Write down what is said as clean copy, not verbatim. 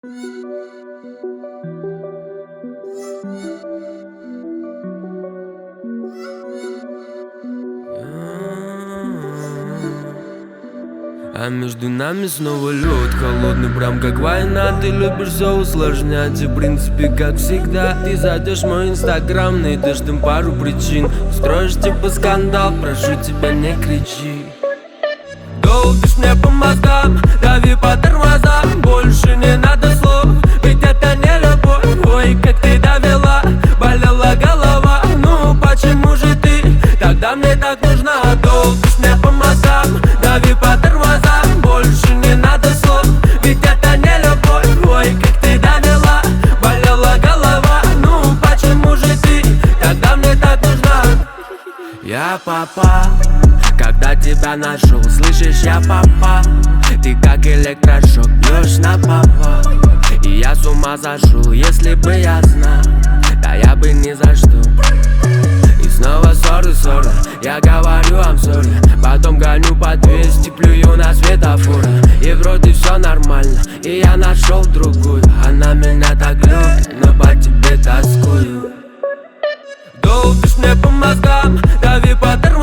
А между нами снова лед холодный, прям как война. Ты любишь все усложнять, и в принципе как всегда. Ты зайдешь в мой инстаграм, найдешь там пару причин, устроишь типа скандал, прошу тебя не кричи. Долбишь мне по мозгам, дави по тормозам, больше не надо слов, ведь это не любовь. Ой, как ты довела, болела голова, ну почему же ты тогда мне так нужна? Долбишь мне по мозгам, дави по тормозам, больше не надо слов, ведь это не любовь. Ой, как ты довела, болела голова, ну почему же ты тогда мне так нужна? Я попал, когда тебя нашел, слышишь, я попал. Ты как электрошок, бьешь на повал. И я с ума зашел, если бы я знал, да я бы ни за что. И снова ссоры, я говорю I'm sorry, потом гоню по 200, плюю на светофоры. И вроде все нормально, и я нашел другую. Она меня так любит, но по тебе тоскую. Долбишь мне по мозгам, дави по тормозам,